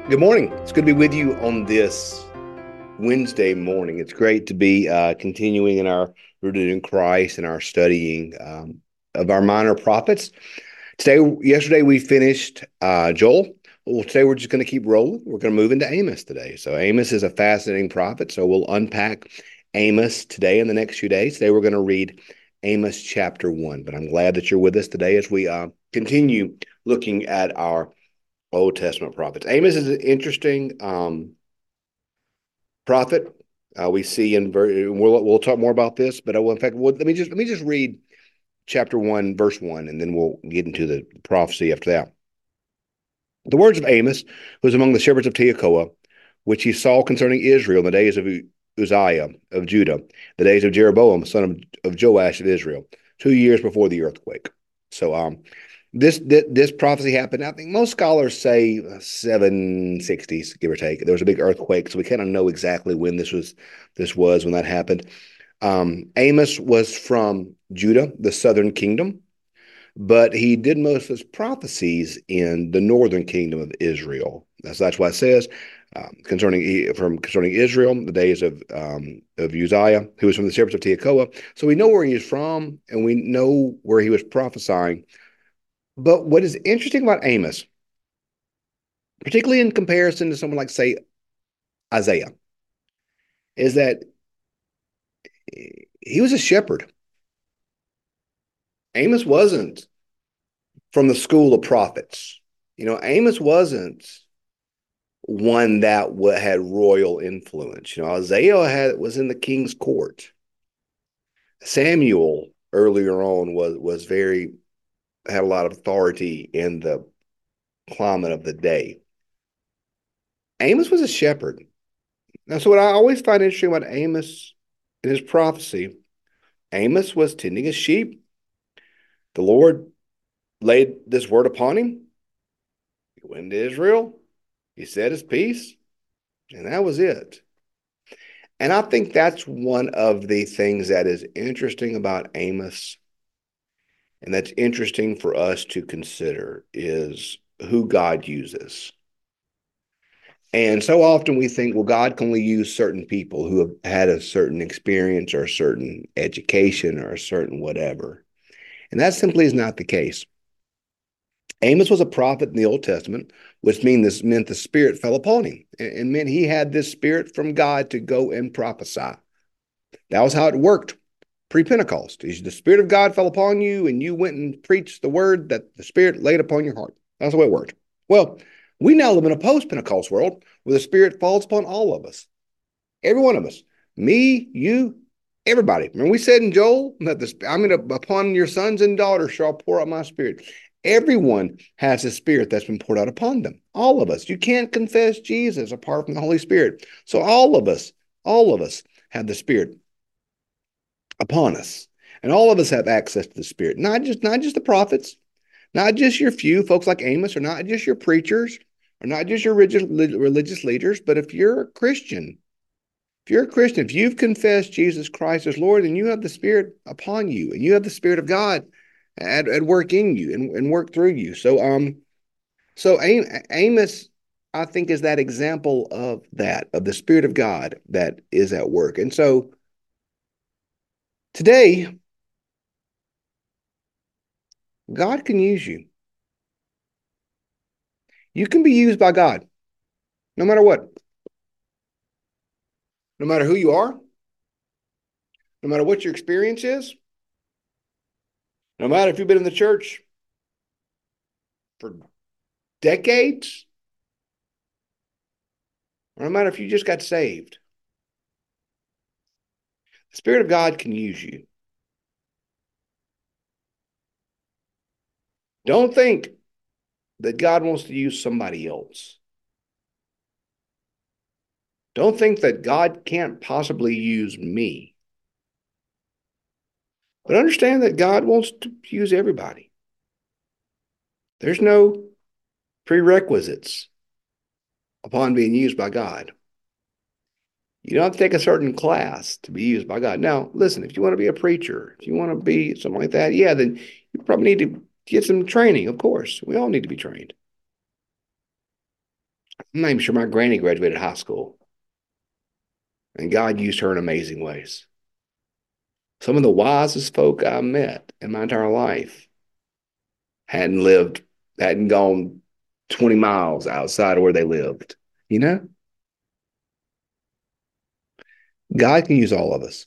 Good morning. It's good to be with you on this Wednesday morning. It's great to be continuing in our Rooted in Christ and our studying of our minor prophets. Yesterday we finished Joel. Well, today we're just going to keep rolling. We're going to move into Amos today. So Amos is a fascinating prophet. So we'll unpack Amos today in the next few days. Today we're going to read Amos chapter 1. But I'm glad that you're with us today as we continue looking at our Old Testament prophets. Amos is an interesting prophet. We see we'll talk more about this, but in fact, let me just read chapter 1, verse 1, and then we'll get into the prophecy after that. The words of Amos, who was among the shepherds of Tekoa, which he saw concerning Israel in the days of Uzziah of Judah, the days of Jeroboam, son of Joash of Israel, 2 years before the earthquake. So this prophecy happened. I think most scholars say 760s, give or take. There was a big earthquake, so we kind of know exactly when this was when that happened. Amos was from Judah, the southern kingdom, but he did most of his prophecies in the northern kingdom of Israel. That's why it says concerning Israel, the days of Uzziah, who was from the shepherds of Tekoa. So we know where he is from, and we know where he was prophesying. But what is interesting about Amos, particularly in comparison to someone like, say, Isaiah, is that he was a shepherd. Amos wasn't from the school of prophets. Amos wasn't one that had royal influence. Isaiah was in the king's court. Samuel earlier on was very had a lot of authority in the climate of the day. Amos was a shepherd. Now, so what I always find interesting about Amos in his prophecy, Amos was tending his sheep. The Lord laid this word upon him. He went to Israel. He said his piece, and that was it. And I think that's one of the things that is interesting about Amos, and that's interesting for us to consider is who God uses. And so often we think, well, God can only use certain people who have had a certain experience or a certain education or a certain whatever. And that simply is not the case. Amos was a prophet in the Old Testament, which meant the Spirit fell upon him and meant he had this Spirit from God to go and prophesy. That was how it worked pre-Pentecost. The Spirit of God fell upon you and you went and preached the word that the Spirit laid upon your heart. That's the way it worked. Well, we now live in a post-Pentecost world where the Spirit falls upon all of us, every one of us, me, you, everybody. Remember we said in Joel that upon your sons and daughters shall pour out my Spirit. Everyone has a Spirit that's been poured out upon them. All of us. You can't confess Jesus apart from the Holy Spirit. So all of us have the Spirit upon us. And all of us have access to the Spirit. Not just the prophets, not just your few folks like Amos, or not just your preachers, or not just your religious leaders, but if you've confessed Jesus Christ as Lord, then you have the Spirit upon you, and you have the Spirit of God at work in you and work through you. So Amos, I think, is that example of the Spirit of God that is at work. And so today, God can use you. You can be used by God, no matter what, no matter who you are, no matter what your experience is, no matter if you've been in the church for decades, or no matter if you just got saved. The Spirit of God can use you. Don't think that God wants to use somebody else. Don't think that God can't possibly use me. But understand that God wants to use everybody. There's no prerequisites upon being used by God. You don't have to take a certain class to be used by God. Now, listen, if you want to be a preacher, if you want to be something like that, yeah, then you probably need to get some training, of course. We all need to be trained. I'm not even sure my granny graduated high school, and God used her in amazing ways. Some of the wisest folk I met in my entire life hadn't lived, hadn't gone 20 miles outside of where they lived. You know, God can use all of us.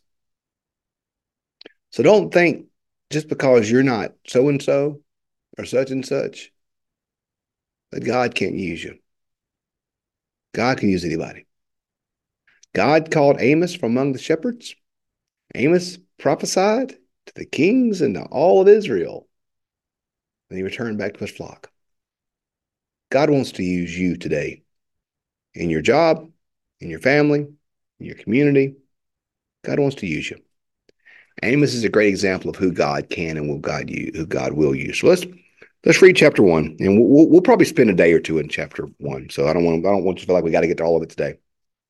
So don't think just because you're not so and so or such and such that God can't use you. God can use anybody. God called Amos from among the shepherds. Amos prophesied to the kings and to all of Israel. And he returned back to his flock. God wants to use you today in your job, in your family, in your community. God wants to use you. Amos is a great example of who God can and will God use, who God will use. So let's read chapter 1, and we'll probably spend a day or two in chapter 1. So I don't want you to feel like we got to get to all of it today.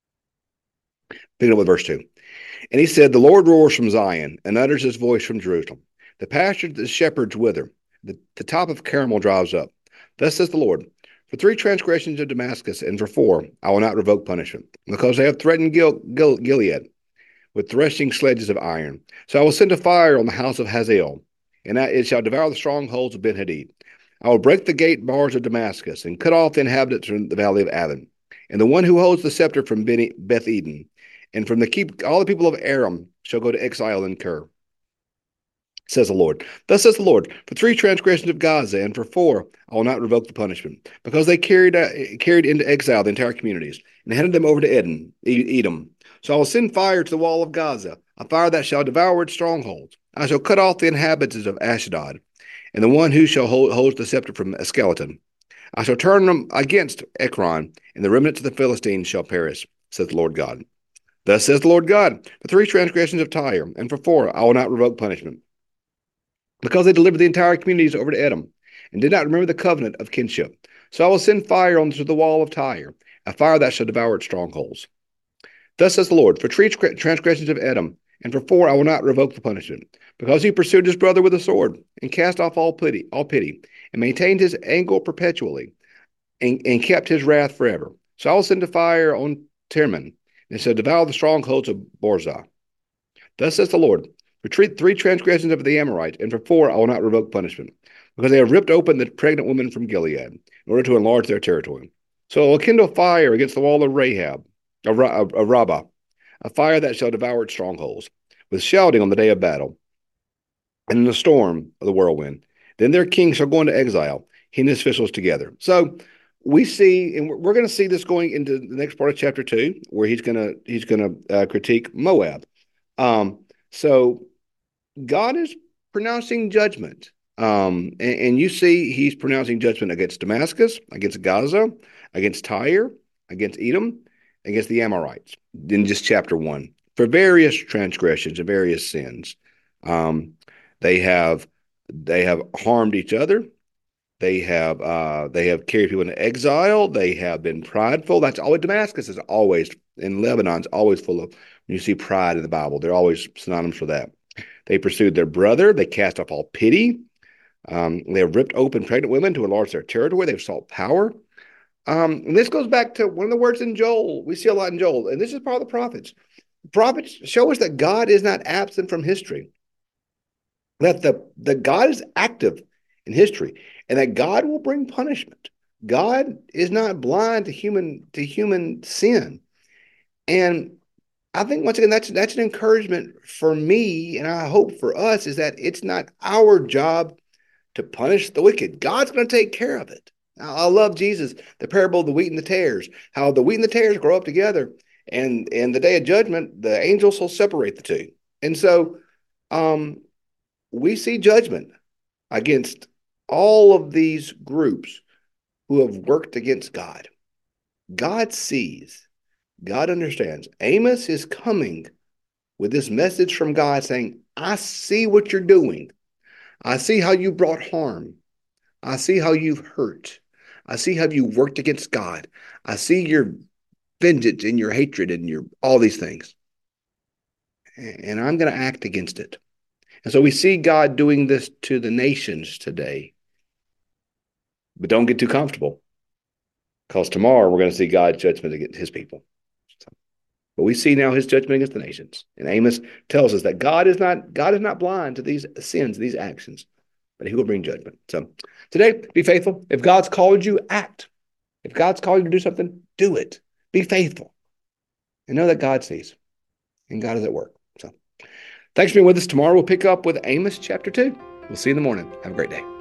Pick it up with verse 2. And he said, "The Lord roars from Zion and utters his voice from Jerusalem. The pasture of the shepherds wither. The top of Carmel dries up. Thus says the Lord, for 3 transgressions of Damascus and for 4, I will not revoke punishment, because they have threatened Gilead with threshing sledges of iron. So I will send a fire on the house of Hazael, and it shall devour the strongholds of Ben-Hadad. I will break the gate bars of Damascus and cut off the inhabitants from the valley of Avon. And the one who holds the scepter from Beth Eden, and from all the people of Aram shall go to exile in Kir, says the Lord. Thus says the Lord, for 3 transgressions of Gaza, and for 4, I will not revoke the punishment, because they carried into exile the entire communities, and handed them over to Edom. So I will send fire to the wall of Gaza, a fire that shall devour its strongholds. I shall cut off the inhabitants of Ashdod, and the one who shall hold the scepter from Skeleton. I shall turn them against Ekron, and the remnants of the Philistines shall perish, says the Lord God. Thus says the Lord God, for 3 transgressions of Tyre, and for 4, I will not revoke punishment, because they delivered the entire communities over to Edom, and did not remember the covenant of kinship. So I will send fire onto the wall of Tyre, a fire that shall devour its strongholds. Thus says the Lord, for 3 transgressions of Edom, and for 4 I will not revoke the punishment, because he pursued his brother with a sword, and cast off all pity, and maintained his anger perpetually, and kept his wrath forever. So I will send a fire on Teman, and shall devour the strongholds of Borzah. Thus says the Lord, for 3 transgressions of the Amorites, and for 4 I will not revoke punishment, because they have ripped open the pregnant woman from Gilead, in order to enlarge their territory. So I will kindle fire against the wall of Rabbah, a fire that shall devour its strongholds, with shouting on the day of battle, and in the storm of the whirlwind. Then their king shall go into exile, he and his officials together. So we see, and we're going to see this going into the next part of chapter 2, where he's going to critique Moab. So God is pronouncing judgment. And you see he's pronouncing judgment against Damascus, against Gaza, against Tyre, against Edom, against the Amorites in just chapter 1 for various transgressions and various sins. Um, they have harmed each other. They have carried people into exile. They have been prideful. That's always Damascus is always in Lebanon's always full of when you see pride in the Bible. They're always synonymous for that. They pursued their brother. They cast off all pity. They have ripped open pregnant women to enlarge their territory. They've sought power. And this goes back to one of the words in Joel. We see a lot in Joel, and this is part of the prophets. Prophets show us that God is not absent from history, that the God is active in history, and that God will bring punishment. God is not blind to human sin. And I think once again that's an encouragement for me, and I hope for us, is that it's not our job to punish the wicked. God's going to take care of it. I love Jesus, the parable of the wheat and the tares, how the wheat and the tares grow up together, and in the day of judgment, the angels will separate the two. And so um, we see judgment against all of these groups who have worked against God. God sees, God understands. Amos is coming with this message from God saying, I see what you're doing. I see how you brought harm. I see how you've hurt. I see how you worked against God. I see your vengeance and your hatred and your all these things. And I'm going to act against it. And so we see God doing this to the nations today. But don't get too comfortable. because tomorrow we're going to see God's judgment against his people. So, but we see now his judgment against the nations. And Amos tells us that God is not blind to these sins, these actions, but he will bring judgment. So today, be faithful. If God's called you, act. If God's called you to do something, do it. Be faithful. And know that God sees and God is at work. So thanks for being with us. Tomorrow we'll pick up with Amos chapter 2. We'll see you in the morning. Have a great day.